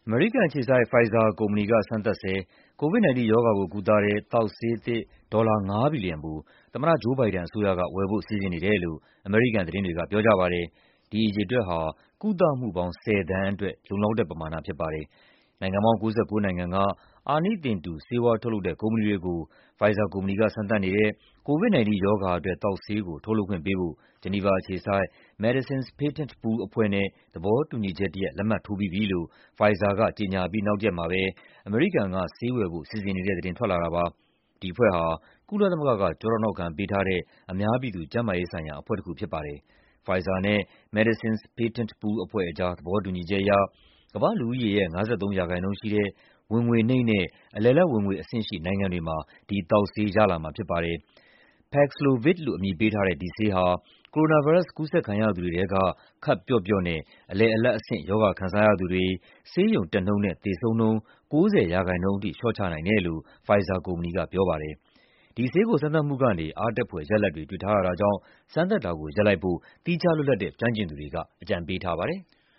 အမေရိကန်အခြေစိုက် Pfizer ကုမ္ပဏီက စမ်းသပ်ဆဲ COVID-19 ရောဂါကိုကုသတဲ့ သောက်ဆေးသစ် ဒေါ်လာ ၅ ဘီလီယံဖိုး သမ္မတ Joe Biden အစိုးရက ဝယ်ဖို့ စီစဉ်နေတယ်လို့ အမေရိကန်သတင်းတွေက ပြောကြပါတယ်။ ဒီအရေအတွက်ဟာ ကုသမှုပေါင်း ၁၀ သန်းအတွက် လုံလောက်တဲ့ပမာဏဖြစ်ပါတယ်။ နိုင်ငံပေါင်း ၉၉ နိုင်ငံက အာနိသင်တူဆေးဝါးထုတ်လုပ်တဲ့ ကုမ္ပဏီတွေကို Pfizer ကုမ္ပဏီက စမ်းသပ်နေတဲ့ COVID-19 ရောဂါအတွက် သောက်ဆေးကို ထုတ်လုပ်ခွင့်ပေးဖို့ ဂျနီဗာအခြေစိုက် Medicines Patent Pool အဖွဲ့နဲ့ သဘောတူညီချက်တရပ် လက်မှတ်ထိုးပြီးပြီလို့ Pfizer က ကြေညာအပြီး နောက်တရက်မှာပဲ အမေရိကန်က ဆေးဝယ်ဖို့ စီစဉ်နေတဲ့သတင်း ထွက်လာတာပါ။ ဒီအဖွဲ့ဟာ ကုလသမဂ္ဂက ကျောထောက်နောက်ခံပေးထားတဲ့ အများပြည်သူ ကျန်းမာရေးဆိုင်ရာအဖွဲ့တခုဖြစ်ပါတယ်။ Pfizer နဲ့ Medicines Patent Pool အဖွဲ့ကြား သဘောတူညီချက်အရ ကမ္ဘာ့လူဦးရေရဲ့ ၅၃% ရှိတဲ့ ဝင်ငွေနိမ့်နဲ့ အလယ်အလတ်ဝင်ငွေအဆင့်ရှိ နိုင်ငံတွေမှာ ဒီသောက်ဆေး ရလာမှာဖြစ်ပါတယ်။ Paxlovid လို့ အမည်ပေးထားတဲ့ ဒီဆေးဟာ ကိုရိုနာဗိုင်းရပ်စ် ကူးစက်ခံရသူတွေထဲက ခပ်ပျော့ပျော့နဲ့ အလယ်အလတ်အဆင့် ရောဂါခံစားရသူတွေ ဆေးရုံတက်နှုန်းနဲ့ သေဆုံးနှုန်း ၉၀% ထိ လျှော့ချနိုင်တယ်လို့ Pfizer ကုမ္ပဏီကပြောပါတယ်။ ဒီဆေးကို စမ်းသပ်မှုကနေ အားတက်ဖွယ်ရလဒ်တွေ တွေ့ထားရတာကြောင့် စမ်းသပ်တာကိုရပ်လိုက်ဖို့ သီးခြားလွတ်လပ်တဲ့ ကျွမ်းကျင်သူတွေက အကြံပေးထားပါတယ်။